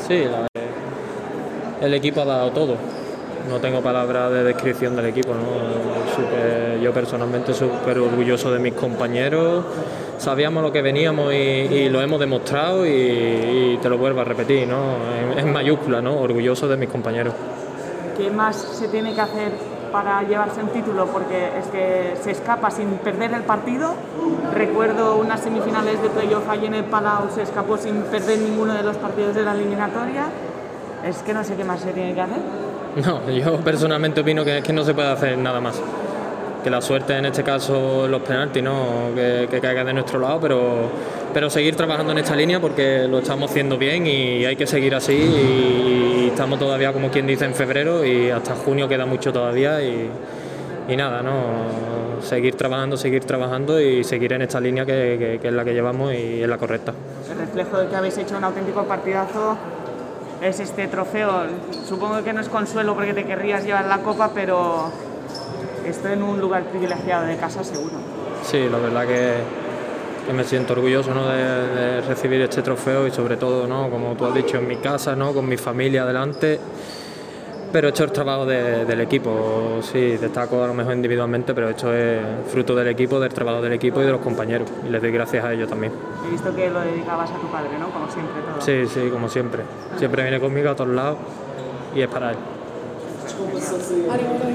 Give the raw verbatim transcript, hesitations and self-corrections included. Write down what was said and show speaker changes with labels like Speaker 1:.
Speaker 1: Sí, la, el equipo ha dado todo. No tengo palabras de descripción del equipo, ¿no? Super, yo personalmente súper orgulloso de mis compañeros. Sabíamos lo que veníamos y, y lo hemos demostrado y, y te lo vuelvo a repetir, ¿no? En, en mayúscula, ¿no? Orgulloso de mis compañeros.
Speaker 2: ¿Qué más se tiene que hacer para llevarse un título? Porque es que se escapa sin perder el partido. Recuerdo unas semifinales de playoff allí en el Palau, se escapó sin perder ninguno de los partidos de la eliminatoria. Es que no sé qué más se tiene que hacer.
Speaker 1: No, yo personalmente opino que, que no se puede hacer nada más. Que la suerte en este caso los penaltis, ¿no? que, que caiga de nuestro lado, pero, pero seguir trabajando en esta línea porque lo estamos haciendo bien y hay que seguir así y, y estamos todavía, como quien dice, en febrero y hasta junio queda mucho todavía y, y nada, ¿no? Seguir trabajando, seguir trabajando y seguir en esta línea que, que, que es la que llevamos y es la correcta.
Speaker 2: El reflejo de que habéis hecho un auténtico partidazo es este trofeo. Supongo que no es consuelo porque te querrías llevar la copa, pero estoy en un lugar privilegiado de casa seguro.
Speaker 1: Sí, la verdad que, que me siento orgulloso, ¿no? de, de recibir este trofeo y sobre todo, ¿no? Como tú has dicho, en mi casa, ¿no? Con mi familia delante, pero esto es trabajo de, del equipo. Sí, destaco a lo mejor individualmente, pero esto es fruto del equipo, del trabajo del equipo y de los compañeros y les doy gracias a ellos también.
Speaker 2: He visto que lo dedicabas a tu padre, ¿no? Como siempre todo.
Speaker 1: Sí, sí, como siempre. Siempre viene conmigo a todos lados y es para él.